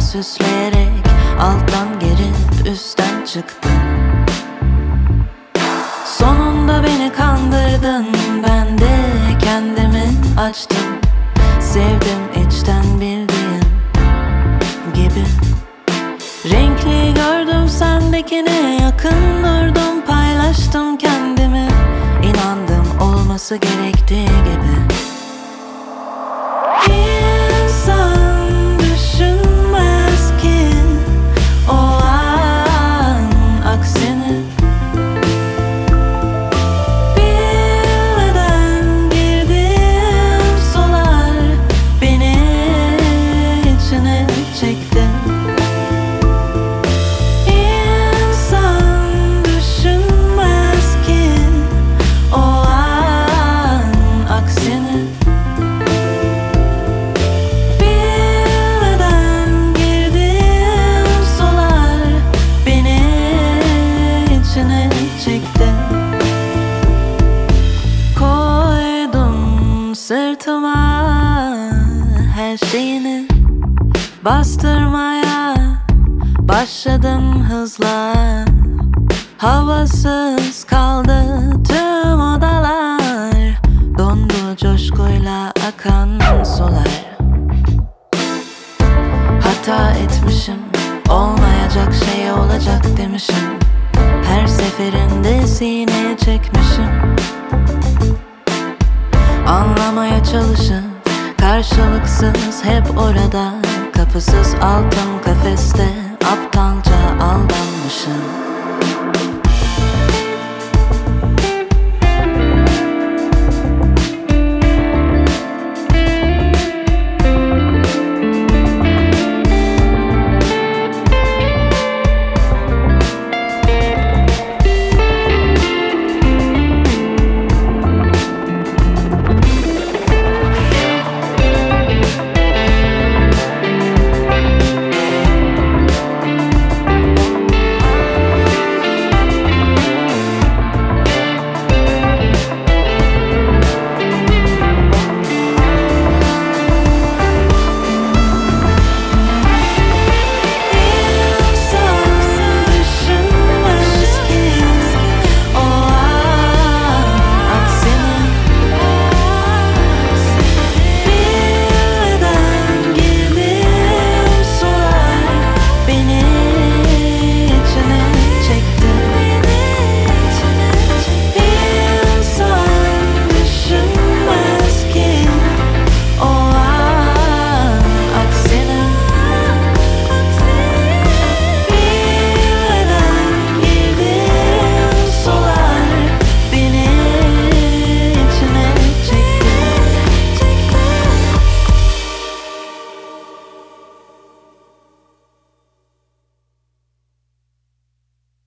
süsleyerek alttan girip üstten çıktım. Sonunda beni kandırdın, ben de kendimi açtım. Sevdim içten bildiğin gibi. Renkli gördüm sendekini, yakın durdum, paylaştım kendimi. İnandım olması gerektiği gibi. İnsan düşünmez ki o an aksini. Bilmeden girdim solar, beni içine çekti. İnsan düşünmez ki o an aksini. Bilmeden girdim solar, beni içine çekti. Koydum sırtıma her şeyini, bastırmaya başladım hızla. Havasız kaldı tüm odalar, dondu coşkuyla akan sular. Hata etmişim, olmayacak şey olacak demişim. Her seferinde sineye çekmişim. Anlamaya çalışıp karşılıksız hep orada, kapısız altın kafeste aptalca aldanmışım.